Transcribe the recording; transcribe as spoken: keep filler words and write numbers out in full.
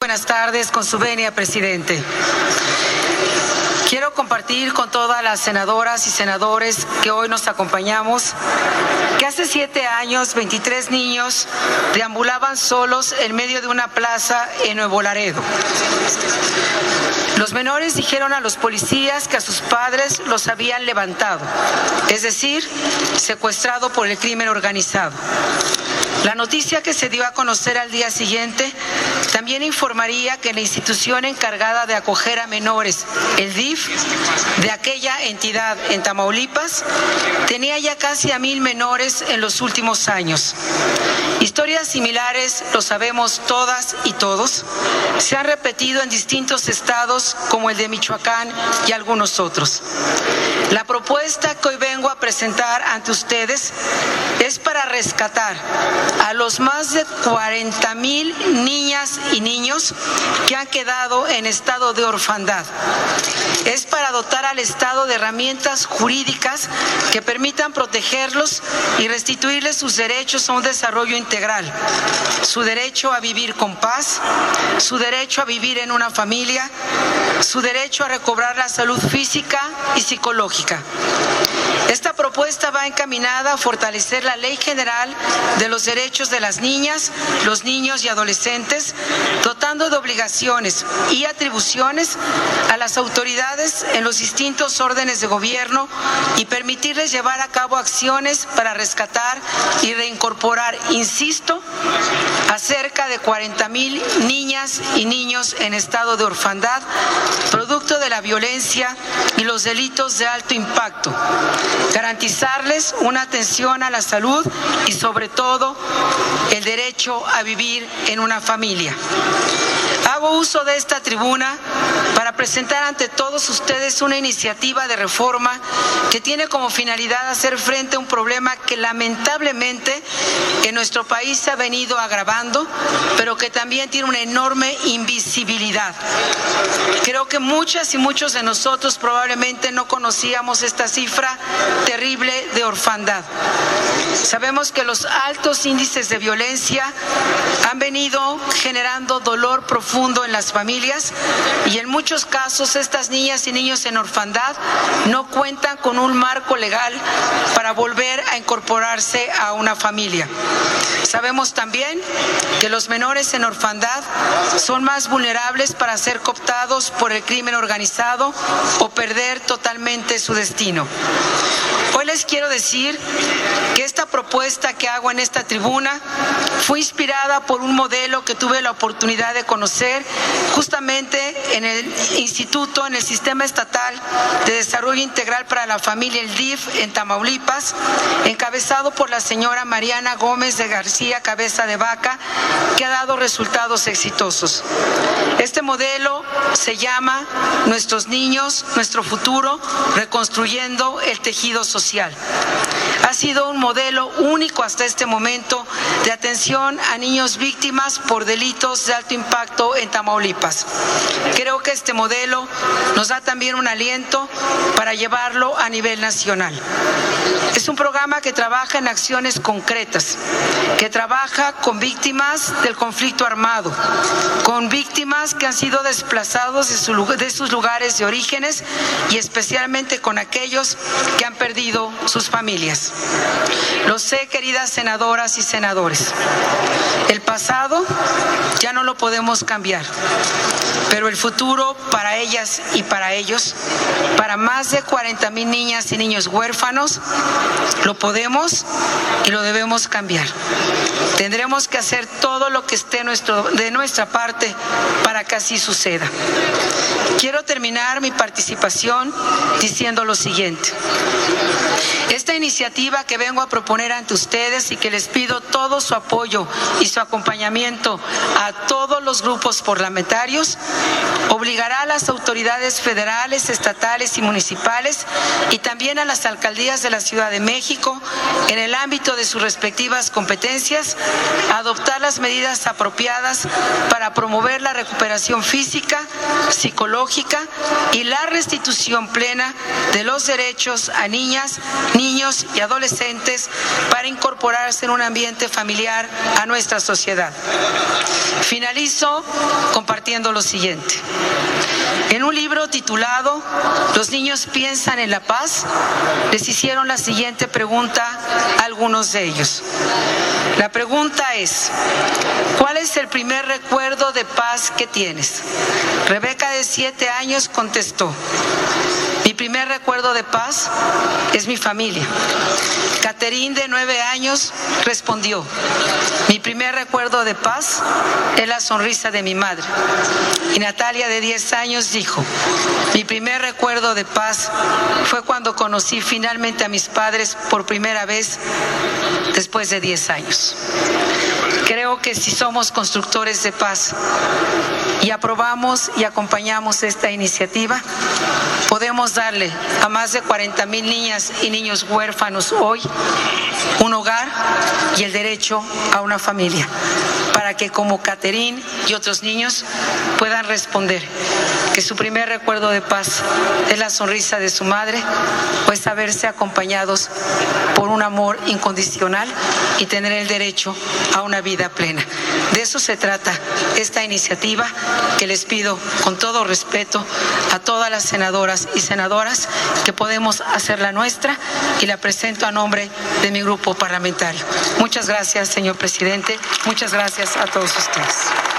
buenas tardes, con su venia, presidente. Quiero compartir con todas las senadoras y senadores que hoy nos acompañamos que hace siete años, veintitrés niños deambulaban solos en medio de una plaza en Nuevo Laredo. Los menores dijeron a los policías que a sus padres los habían levantado, es decir, secuestrado por el crimen organizado. La noticia que se dio a conocer al día siguiente también informaría que la institución encargada de acoger a menores, el D I F, de aquella entidad en Tamaulipas, tenía ya casi a mil menores en los últimos años. Historias similares, lo sabemos todas y todos, se han repetido en distintos estados como el de Michoacán y algunos otros. La propuesta que hoy vengo a presentar ante ustedes es para rescatar a los más de cuarenta mil niñas y niños que han quedado en estado de orfandad. Es para dotar al Estado de herramientas jurídicas que permitan protegerlos y restituirles sus derechos a un desarrollo integral, su derecho a vivir con paz, su derecho a vivir en una familia, su derecho a recobrar la salud física y psicológica. Esta propuesta va encaminada a fortalecer la Ley General de los Derechos de las Niñas, los Niños y Adolescentes, dotando de obligaciones y atribuciones a las autoridades en los distintos órdenes de gobierno y permitirles llevar a cabo acciones para rescatar y reincorporar, insisto, a cerca de cuarenta mil niñas y niños en estado de orfandad, producto de la violencia y los delitos de alto impacto. Garantizarles una atención a la salud y sobre todo el derecho a vivir en una familia. Hago uso de esta tribuna para presentar ante todos ustedes una iniciativa de reforma que tiene como finalidad hacer frente a un problema que lamentablemente en nuestro país se ha venido agravando, pero que también tiene una enorme invisibilidad. Creo que muchas y muchos de nosotros probablemente no conocíamos esta cifra terrible de orfandad. Sabemos que los altos índices de violencia han venido generando dolor profundo en las familias y en muchos casos estas niñas y niños en orfandad no cuentan con un marco legal para volver a incorporarse a una familia. Sabemos también que los menores en orfandad son más vulnerables para ser cooptados por el crimen organizado o perder totalmente su destino. Hoy les quiero decir que esta propuesta que hago en esta tribuna fue inspirada por un modelo que tuve la oportunidad de conocer justamente en el Instituto, en el Sistema Estatal de Desarrollo Integral para la Familia, el D I F, en Tamaulipas, encabezado por la señora Mariana Gómez de García Cabeza de Vaca, que ha dado resultados exitosos. Este modelo se llama Nuestros Niños, Nuestro Futuro, reconstruyendo el tejido social. Ha sido un modelo único hasta este momento de atención a niños víctimas por delitos de alto impacto en Tamaulipas. Creo que este modelo nos da también un aliento para llevarlo a nivel nacional. Es un programa que trabaja en acciones concretas, que trabaja con víctimas del conflicto armado, con víctimas que han sido desplazados de, su, de sus lugares de orígenes y especialmente con aquellos que han perdido sus familias. Lo sé, queridas senadoras y senadores, el pasado ya no lo podemos cambiar, pero el futuro para ellas y para ellos, para más de cuarenta mil niñas y niños huérfanos, lo podemos y lo debemos cambiar. Tendremos que hacer todo lo que esté nuestro, de nuestra parte para que así suceda. Quiero terminar mi participación diciendo lo siguiente. Esta iniciativa que vengo a proponer ante ustedes y que les pido todo su apoyo y su acompañamiento a todos los grupos parlamentarios, obligará a las autoridades federales, estatales y municipales y también a las alcaldías de la Ciudad de México, en el ámbito de sus respectivas competencias, a adoptar las medidas apropiadas para promover la recuperación recuperación física, psicológica y la restitución plena de los derechos a niñas, niños y adolescentes para incorporarse en un ambiente familiar a nuestra sociedad. Finalizo compartiendo lo siguiente. En un libro titulado Los niños piensan en la paz, les hicieron la siguiente pregunta a algunos de ellos. La pregunta es: ¿cuál es el primer recuerdo de paz que tienes? Rebeca, de siete años, contestó: mi primer recuerdo de paz es mi familia. Caterín, de nueve años, respondió: mi primer recuerdo de paz es la sonrisa de mi madre. Y Natalia, de diez años, dijo: mi primer recuerdo de paz fue cuando conocí finalmente a mis padres por primera vez después de diez años. Creo que si somos constructores de paz y aprobamos y acompañamos esta iniciativa, podemos darle a más de cuarenta mil niñas y niños huérfanos hoy un hogar y el derecho a una familia, para que como Caterín y otros niños puedan responder que su primer recuerdo de paz es la sonrisa de su madre, pues saberse acompañados por un amor incondicional y tener el derecho a una vida plena. De eso se trata esta iniciativa, que les pido con todo respeto a todas las senadoras y senadoras que podemos hacerla nuestra, y la presento a nombre de mi grupo parlamentario. Muchas gracias, señor presidente. Muchas gracias a todos ustedes.